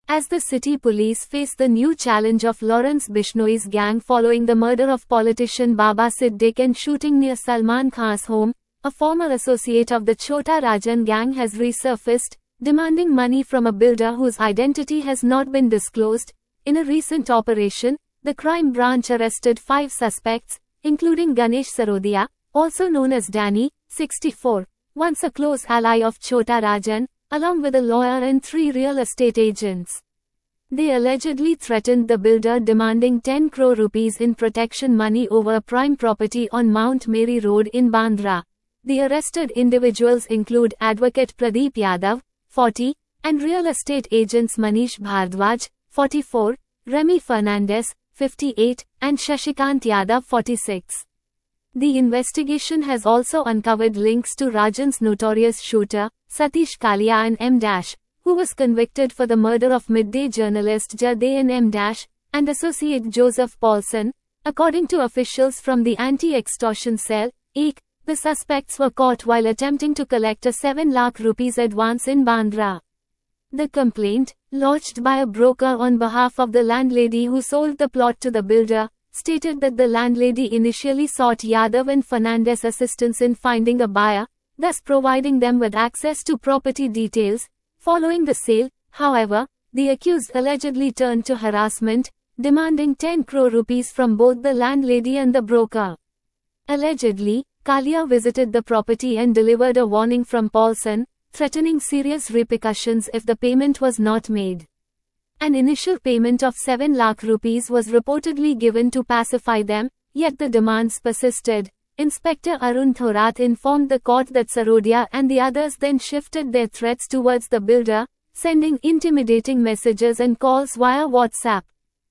As the city police face the new challenge of Lawrence Bishnoi's gang following the murder of politician Baba Siddique and shooting near Salman Khan's home, a former associate of the Chota Rajan gang has resurfaced, demanding money from a builder whose identity has not been disclosed. In a recent operation, the crime branch arrested 5 suspects, including Ganesh Sarodia, also known as Danny, 64, once a close ally of Chota Rajan, along with a lawyer and 3 real estate agents. They allegedly threatened the builder, demanding 10 crore rupees in protection money over a prime property on Mount Mary Road in Bandra. The arrested individuals include advocate Pradeep Yadav, 40, and real estate agents Manish Bhardwaj, 44, Remy Fernandez, 58, and Shashikant Yadav, 46. The investigation has also uncovered links to Rajan's notorious shooter, Satish Kalia and M. who was convicted for the murder of midday journalist Jadayan M. and associate Joseph Paulson. According to officials from the anti-extortion cell, EEC, the suspects were caught while attempting to collect a 7 lakh rupees advance in Bandra. The complaint, lodged by a broker on behalf of the landlady who sold the plot to the builder, stated that the landlady initially sought Yadav and Fernandez assistance in finding a buyer, thus providing them with access to property details. Following the sale, however, the accused allegedly turned to harassment, demanding 10 crore rupees from both the landlady and the broker. Allegedly, Kalia visited the property and delivered a warning from Paulson, threatening serious repercussions if the payment was not made. An initial payment of 7 lakh rupees was reportedly given to pacify them, yet the demands persisted. Inspector Arun Thorat informed the court that Sarodia and the others then shifted their threats towards the builder, sending intimidating messages and calls via WhatsApp.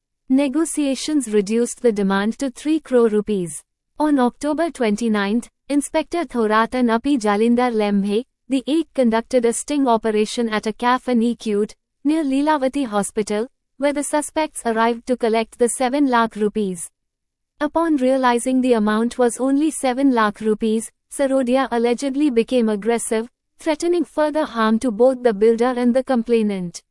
Negotiations reduced the demand to 3 crore rupees. On October 29, Inspector Thorat and Api Jalindar Lemhe, the EEC, conducted a sting operation at a cafe in Ekute, near Leelavati Hospital, where the suspects arrived to collect the 7 lakh rupees. Upon realizing the amount was only 7 lakh rupees, Sarodia allegedly became aggressive, threatening further harm to both the builder and the complainant.